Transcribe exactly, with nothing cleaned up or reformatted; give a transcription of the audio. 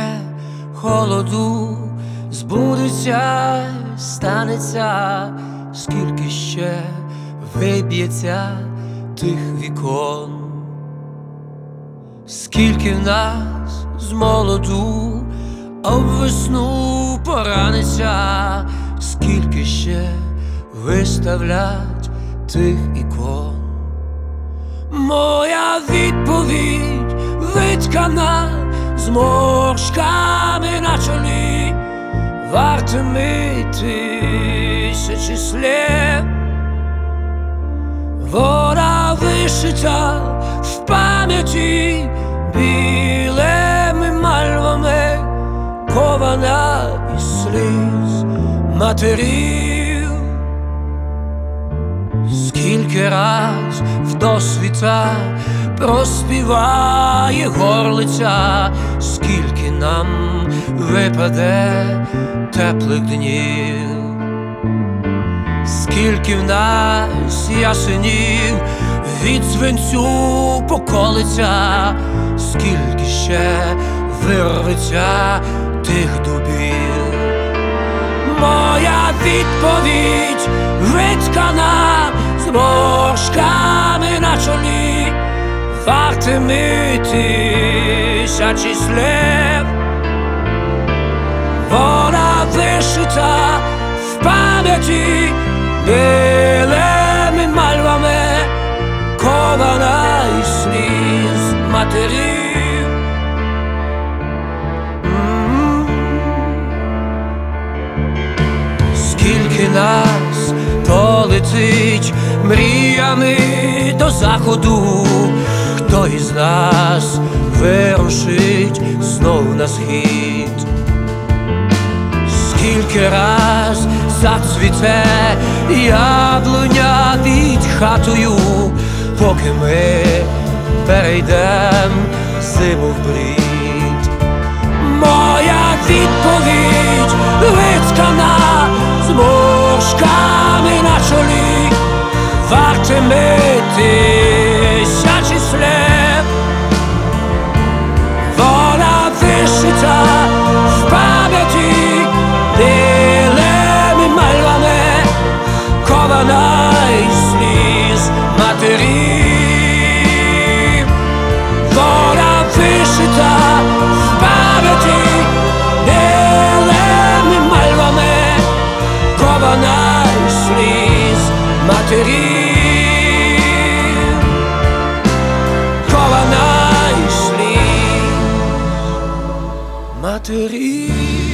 холоду, збудеться, станеться, скільки ще виб'ється тих вікон, скільки в нас з молоду об весну пораниться, скільки ще виставлять тих ікон. Моя відповідь виткана зморшками на чолі, вартими тисячі слів. Вона вишита в пам'яті білими мальвами, кована із сліз матерів. Скільки раз вдосвіта проспіває горлиця, скільки нам випаде теплих днів, скільки в нас ясенів від свинцю поколиться, скільки ще вирветься тих дубів. Моя відповідь виткана зморшками на чолі, вартими тисячі слів. Вона вишита в пам'яті білими мальвами, кована із сліз матерів. Скільки нас полетить мріями до заходу, хто із нас вирушить знов на схід? Скільки раз зацвіте яблуня під хатою, поки ми перейдем зиму вбрід? Моя відповідь виткана зморшками на чолі, вартими тисячі слів. Вона вишита в пам'яті білими мальвами, кована із сліз матерів. Вона вишита в пам'яті білими мальвами, кована із сліз матерів. Кована із сліз матерів.